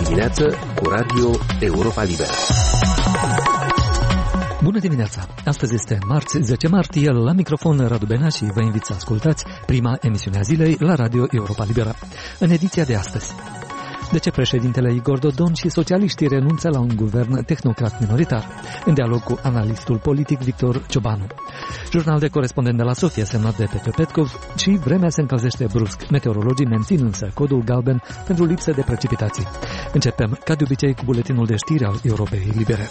dimineață cu Radio Europa Liberă. Bună dimineața! Astăzi este marți, 10 martie, la microfon Radu Benea și vă invit să ascultați prima emisiune a zilei la Radio Europa Liberă. În ediția de astăzi: de ce președintele Igor Dodon și socialiștii renunță la un guvern tehnocrat minoritar? În dialog cu analistul politic Victor Ciobanu. Jurnal de corespondent de la Sofia, semnat de Petru Petkov, și vremea se încălzește brusc. Meteorologii mențin însă codul galben pentru lipsă de precipitații. Începem, ca de obicei, cu buletinul de știri al Europei Libere.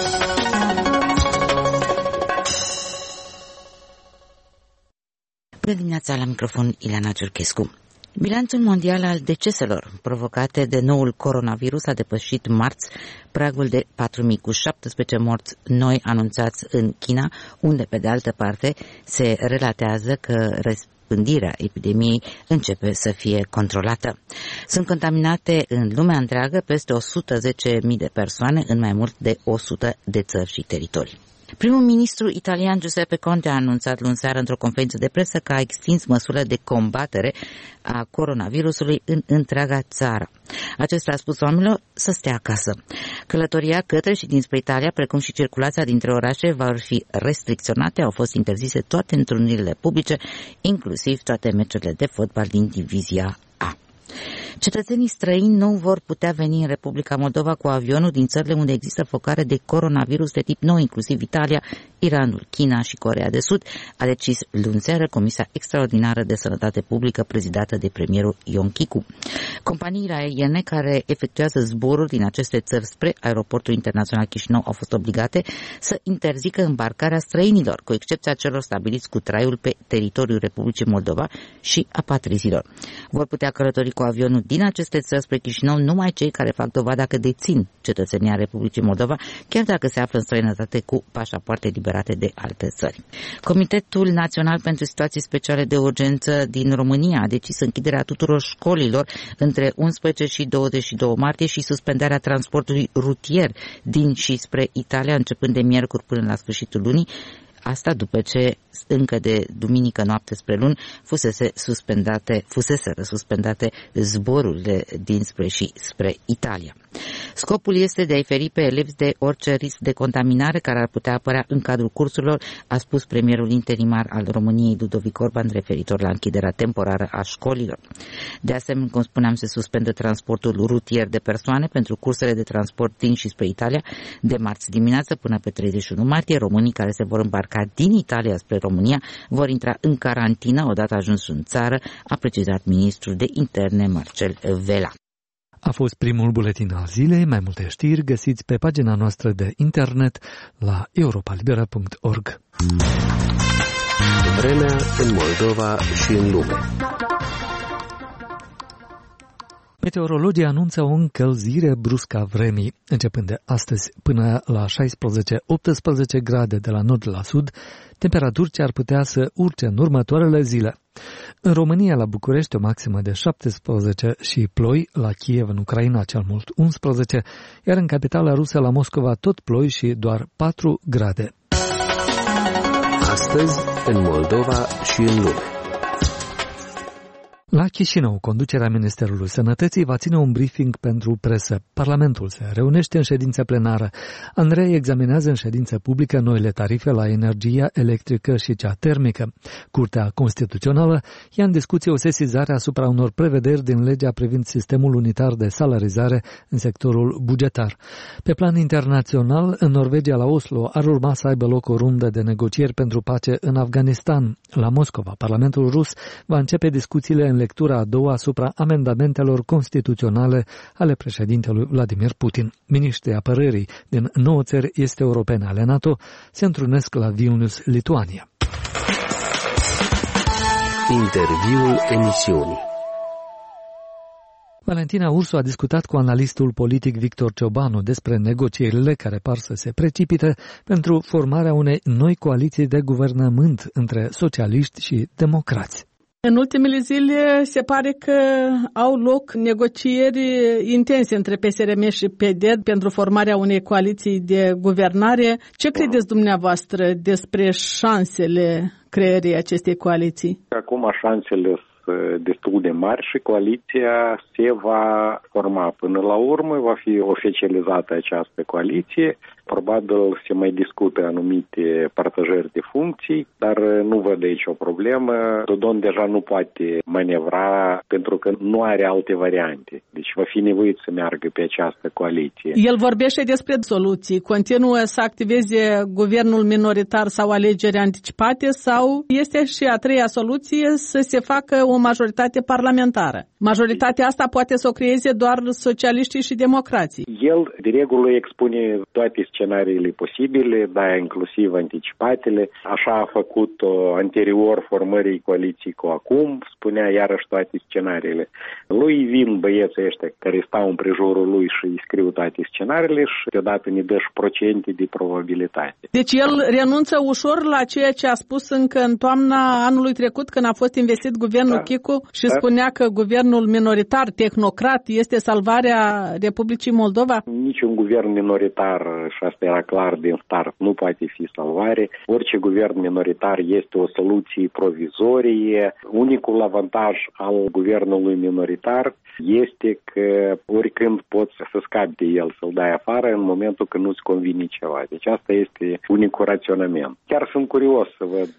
Bună dimineața, la microfon Ileana Ciurchescu. Bilanțul mondial al deceselor provocate de noul coronavirus a depășit marți pragul de 4.000, cu 17 morți noi anunțați în China, unde, pe de altă parte, se relatează că răspândirea epidemiei începe să fie controlată. Sunt contaminate în lumea întreagă peste 110.000 de persoane în mai mult de 100 de țări și teritorii. Primul ministru italian Giuseppe Conte a anunțat luni seară într-o conferință de presă că a extins măsurile de combatere a coronavirusului în întreaga țară. Acesta a spus oamenilor să stea acasă. Călătoria către și dinspre Italia, precum și circulația dintre orașe, vor fi restricționate. Au fost interzise toate întrunirile publice, inclusiv toate meciurile de fotbal din divizia A. Cetățenii străini nu vor putea veni în Republica Moldova cu avionul din țările unde există focare de coronavirus de tip nou, inclusiv Italia, Iranul, China și Coreea de Sud, a decis luni seară Comisia Extraordinară de Sănătate Publică prezidată de premierul Ion Chicu. Companiile aeriene care efectuează zboruri din aceste țări spre aeroportul internațional Chișinău au fost obligate să interzică îmbarcarea străinilor, cu excepția celor stabiliți cu traiul pe teritoriul Republicii Moldova și apatrizilor. Vor putea călători cu avionul din aceste țări spre Chișinău numai cei care fac dovada că dețin cetățenia Republicii Moldova, chiar dacă se află în străinătate cu pașapoarte liberate de alte țări. Comitetul Național pentru Situații Speciale de Urgență din România a decis închiderea tuturor școlilor între 11 și 22 martie și suspendarea transportului rutier din și spre Italia începând de miercuri până la sfârșitul lunii. Asta după ce încă de duminică noapte spre luni fuseseră suspendate zborurile dinspre și spre Italia. Scopul este de a-i feri pe elevi de orice risc de contaminare care ar putea apărea în cadrul cursurilor, a spus premierul interimar al României, Ludovic Orban, referitor la închiderea temporară a școlilor. De asemenea, cum spuneam, se suspendă transportul rutier de persoane pentru cursele de transport din și spre Italia. De marți dimineață până pe 31 martie, românii care se vor îmbarca din Italia spre România vor intra în carantină odată ajuns în țară, a precizat ministrul de interne Marcel Vela. A fost primul buletin al zilei. Mai multe știri găsiți pe pagina noastră de internet la europalibera.org. Vremea în Moldova și în lume. Meteorologii anunță o încălzire bruscă a vremii, începând de astăzi până la 16-18 grade de la nord la sud, temperaturi ce ar putea să urce în următoarele zile. În România, la București, o maximă de 17 și ploi, la Kiev, în Ucraina, cel mult 11, iar în capitala rusă, la Moscova, tot ploi și doar 4 grade. Astăzi, în Moldova și în lume. La Chișinău, conducerea Ministerului Sănătății va ține un briefing pentru presă. Parlamentul se reunește în ședință plenară. Andrei examinează în ședință publică noile tarife la energia electrică și cea termică. Curtea Constituțională ia în discuție o sesizare asupra unor prevederi din legea privind sistemul unitar de salarizare în sectorul bugetar. Pe plan internațional, în Norvegia, la Oslo, ar urma să aibă loc o rundă de negocieri pentru pace în Afganistan. La Moscova, Parlamentul rus va începe discuțiile în lectura a doua asupra amendamentelor constituționale ale președintelui Vladimir Putin. Miniștrii apărării din 9 țări este europene ale NATO se întrunesc la Vilnius, Lituania. Interviul emisiunii. Valentina Ursu a discutat cu analistul politic Victor Ciobanu despre negocierile care par să se precipite pentru formarea unei noi coaliții de guvernământ între socialiști și democrați. În ultimele zile se pare că au loc negocieri intense între PSRM și PD pentru formarea unei coaliții de guvernare. Ce credeți dumneavoastră despre șansele creării acestei coaliții? Acum șansele destul de mari și coaliția se va forma. Până la urmă va fi oficializată această coaliție. Probabil se mai discută anumite partajări de funcții, dar nu văd aici o problemă. Dodon deja nu poate manevra pentru că nu are alte variante. Deci va fi nevoit să meargă pe această coaliție. El vorbește despre soluții. Continuă să activeze guvernul minoritar sau alegeri anticipate sau este și a treia soluție să se facă o majoritate parlamentară. Majoritatea asta poate să o creeze doar socialiștii și democrații. El, de regulă, expune toate scenariile posibile, da, inclusiv anticipatele. Așa a făcut anterior formării coaliției cu acum, spunea iarăși toate scenariile. Lui vin băieții ăștia care stau în prejurul lui și îi scriu toate scenariile și deodată ne dă și procente de probabilitate. Deci el renunță ușor la ceea ce a spus încă în toamna anului trecut când a fost investit guvernul Chicu și spunea că guvernul minoritar, tehnocrat, este salvarea Republicii Moldova? Niciun guvern minoritar, și asta era clar din start, nu poate fi salvare. Orice guvern minoritar este o soluție provizorie. Unicul avantaj al guvernului minoritar este că oricând poți să scapi de el, să-l dai afară în momentul când nu-ți convine ceva. Deci asta este unicul raționament. Chiar sunt curios să văd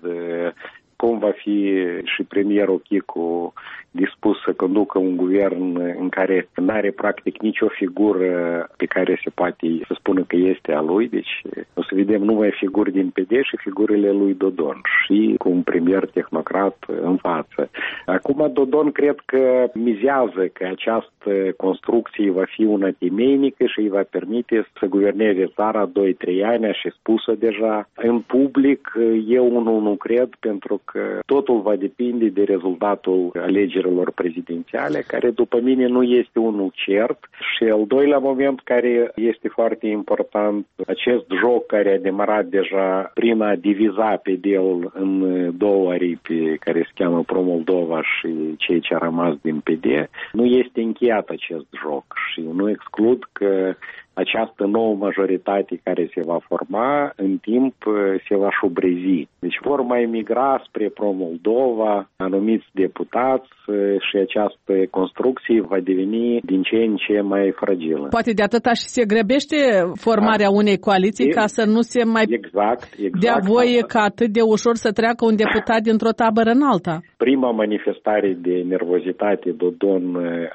cum va fi și premierul Chicu dispus să conducă un guvern în care nu are practic nicio figură pe care se poate să spună că este a lui. Deci o să vedem numai figuri din PD și figurile lui Dodon și cu un premier tehnocrat în față. Acum Dodon cred că mizează că această construcție va fi una temeinică și îi va permite să guverneze țara 2-3 ani, a și spus-o deja. În public eu nu cred, pentru că totul va depinde de rezultatul alegerilor prezidențiale, care după mine nu este unul cert. Și al doilea moment care este foarte important, acest joc care a demarat deja prin a diviza PD-ul în două aripi care se cheamă Pro-Moldova și cei ce a rămas din PD, nu este încheiat acest joc și nu exclud că această nouă majoritate care se va forma, în timp se va șubrezi. Deci vor mai migra spre Pro-Moldova anumiți deputați și această construcție va deveni din ce în ce mai fragilă. Poate de atâta și se grăbește formarea unei coaliții ca să nu se mai dea voie ca atât de ușor să treacă un deputat dintr-o tabără în alta. Prima manifestare de nervozitate Dodon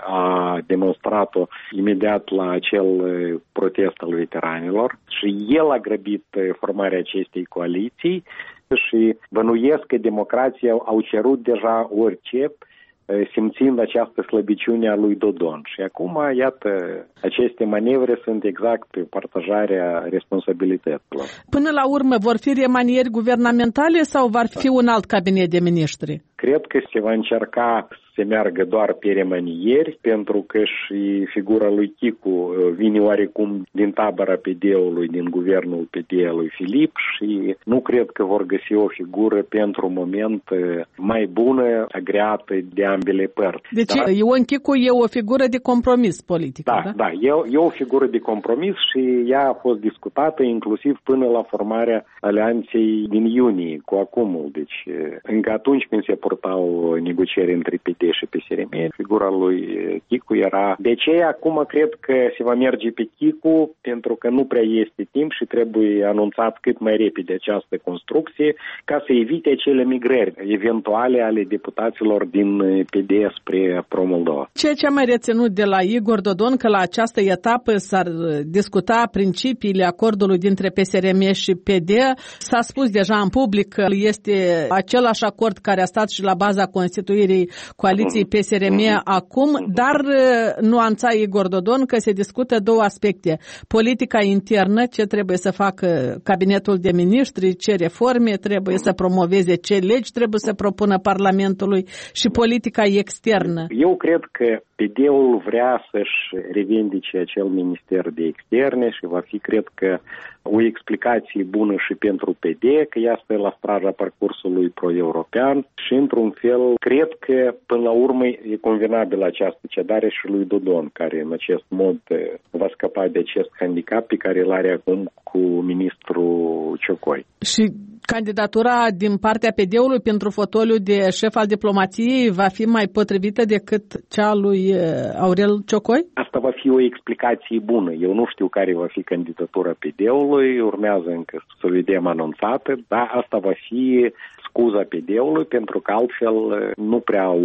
a demonstrat-o imediat la acel protest al veteranilor și el a grăbit formarea acestei coaliții și bănuiesc că democrații au cerut deja orice, simțind această slăbiciune a lui Dodon. Și acum, iată, aceste manevre sunt exact partajarea responsabilităților. Până la urmă, vor fi remanieri guvernamentale sau va fi un alt cabinet de miniștri? Cred că se va încerca să meargă doar pe remanieri, pentru că și figura lui Chicu vine oarecum din tabăra PD-ului, din guvernul PD lui Filip și nu cred că vor găsi o figură pentru moment mai bună, agreată de ambele părți. Deci Ion Chicu e o figură de compromis politic, da? Da, e o figură de compromis și ea a fost discutată inclusiv până la formarea alianței din iunie cu Acumul. Deci încă atunci când se purtau negocieri între PD și PSRM, figura lui Chicu era. De ce acum cred că se va merge pe Chicu, pentru că nu prea este timp și trebuie anunțat cât mai repede această construcție ca să evite acele migrări eventuale ale deputaților din PD spre Pro-Moldova. Ceea ce am mai reținut de la Igor Dodon, că la această etapă s-ar discuta principiile acordului dintre PSRM și PD. S-a spus deja în public că este același acord care a stat și la baza constituirii coaliției PSRM acum, dar nuanța Igor Dodon că se discută două aspecte. Politica internă, ce trebuie să facă cabinetul de miniștri, ce reforme trebuie să promoveze, ce legi trebuie să propună Parlamentului și politica externă. Eu cred că PD-ul vrea să-și revendice acel minister de externe și va fi, cred că, o explicație bună și pentru PD, că ea stă la straja parcursului pro-european și, într-un fel, cred că, până la urmă, e convenabilă această cedare și lui Dodon, care, în acest mod, va scăpa de acest handicap pe care îl are acum cu ministrul Ciocoi. Și candidatura din partea PD-ului pentru fotoliu de șef al diplomației va fi mai potrivită decât cea lui Aurel Ciocoi? Asta va fi o explicație bună. Eu nu știu care va fi candidatura PD-ului, urmează încă să vedem anunțată, dar asta va fi scuza PD-ului, pentru că altfel nu prea au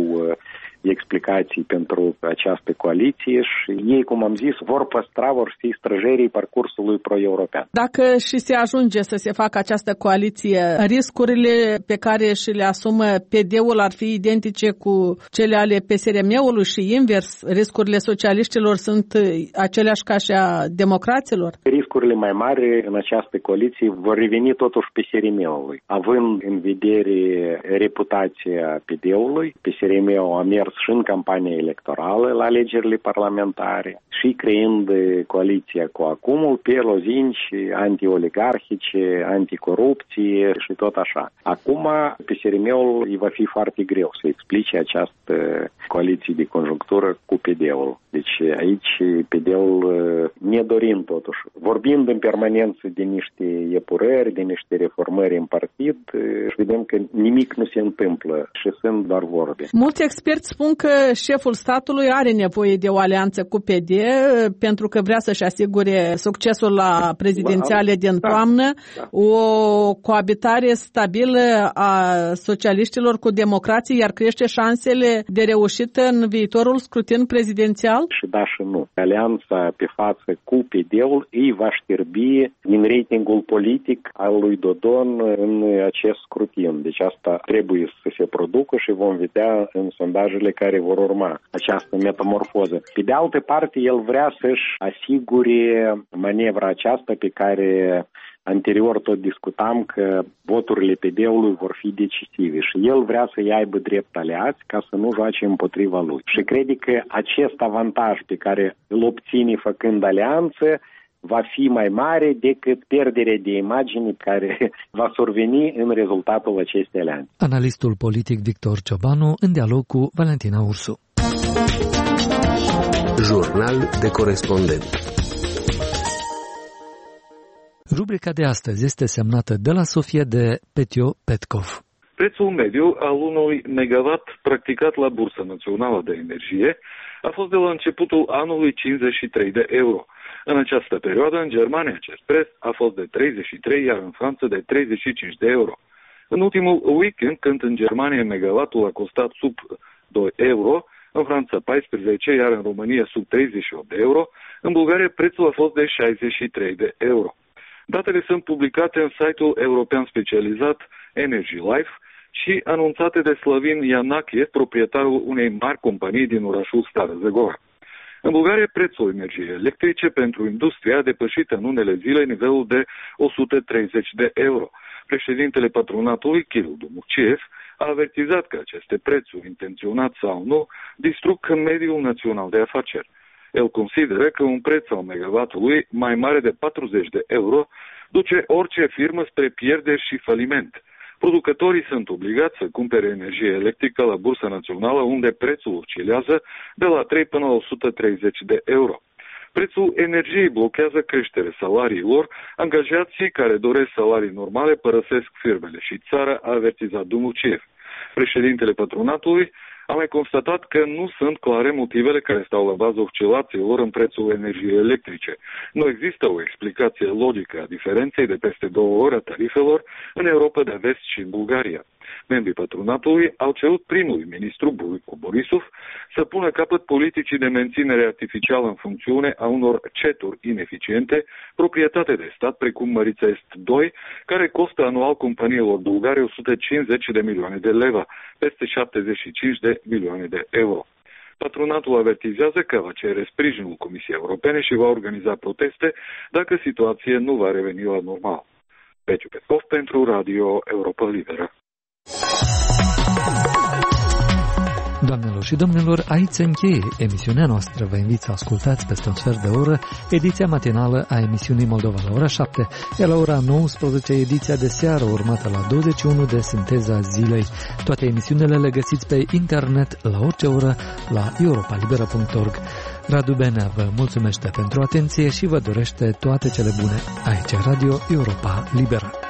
explicații pentru această coaliție și ei, cum am zis, vor fi străjerii parcursului pro-european. Dacă și se ajunge să se facă această coaliție, riscurile pe care și le asumă PD-ul ar fi identice cu cele ale PSRM-ului și invers? Riscurile socialiștilor sunt aceleași ca și a democraților? Riscurile mai mari în această coaliție vor reveni totuși PSRM-ului. Având în vedere reputația PD-ului, PSRM-ul a mers și în campania electorală la alegerile parlamentare și creând coaliția cu acumul pe lozinci anti-oligarhice, anticorupție și tot așa. Acum PSRM-ul îi va fi foarte greu să explice această coaliție de conjunctură cu PD-ul. Deci aici PD-ul ne dorim totuși. Vorbind în permanență de niște epurări, de niște reformări în partid, și vedem că nimic nu se întâmplă și sunt doar vorbe. Mulți experți spun că șeful statului are nevoie de o alianță cu PD pentru că vrea să-și asigure succesul la prezidențiale din toamnă, o coabitare stabilă a socialiștilor cu democrații, iar crește șansele de reușită în viitorul scrutin prezidențial? Și da și nu. Alianța pe față cu PD-ul îi va știrbi din ratingul politic al lui Dodon în acest scrutin. Deci asta trebuie să se producă și vom vedea în sondajele care vor urma această metamorfoză. Pe de altă parte, el vrea să-și asigure manevra aceasta pe care anterior tot discutam că voturile PD-ului vor fi decisive și el vrea să-i aibă drept aliați ca să nu joace împotriva lui. Și crede că acest avantaj pe care îl obține făcând alianță va fi mai mare decât pierderea de imagine care va surveni în rezultatul acestei alianțe. Analistul politic Victor Ciobanu în dialog cu Valentina Ursu. Jurnal de corespondent. Rubrica de astăzi este semnată de la Sofia de Petio Petkov. Prețul mediu al unui megawatt practicat la Bursa Națională de Energie a fost de la începutul anului 53 de euro. În această perioadă, în Germania, acest preț a fost de 33, iar în Franța de 35 de euro. În ultimul weekend, când în Germania megawattul a costat sub 2 euro, în Franța 14, iar în România sub 38 de euro, în Bulgaria prețul a fost de 63 de euro. Datele sunt publicate în site-ul european specializat Energy Life și anunțate de Slăvin Ianache, proprietarul unei mari companii din orașul Stara Zagora. În Bulgaria, prețul energiei electrice pentru industrie a depășit în unele zile nivelul de 130 de euro. Președintele patronatului, Kiril Dumukciev, a avertizat că aceste prețuri, intenționat sau nu, distrug mediul național de afaceri. El consideră că un preț al megawattului mai mare de 40 de euro duce orice firmă spre pierderi și faliment. Producătorii sunt obligați să cumpere energie electrică la Bursa Națională, unde prețul oscilează de la 3 până la 130 de euro. Prețul energiei blochează creșterea salariilor, angajații care doresc salarii normale părăsesc firmele și țara, a avertizat Dumukciev. Președintele patronatului a mai constatat că nu sunt clare motivele care stau la baza oscilațiilor în prețul energiei electrice. Nu există o explicație logică a diferenței de peste 2 ori a tarifelor în Europa de Vest și în Bulgaria. Membrii patronatului au cerut primului ministru Boico Borisov să pună capăt politicii de menținere artificială în funcțiune a unor ceturi ineficiente, proprietate de stat, precum Mărița Est 2, care costă anual companiilor bulgare 150 de milioane de leva, peste 75 de milioane de euro. Patronatul avertizează că va cere sprijinul Comisiei Europene și va organiza proteste dacă situația nu va reveni la normal. Petio Petkov pentru Radio Europa Liberă. Doamnelor și domnilor, aici se încheie emisiunea noastră. Vă invit să ascultați peste un sfert de oră ediția matinală a emisiunii Moldova la ora 7, iar la ora 19 ediția de seară urmată la 21 de Sinteza Zilei. Toate emisiunile le găsiți pe internet la orice oră la europalibera.org. Radu Benea vă mulțumește pentru atenție și vă dorește toate cele bune. Aici Radio Europa Liberă.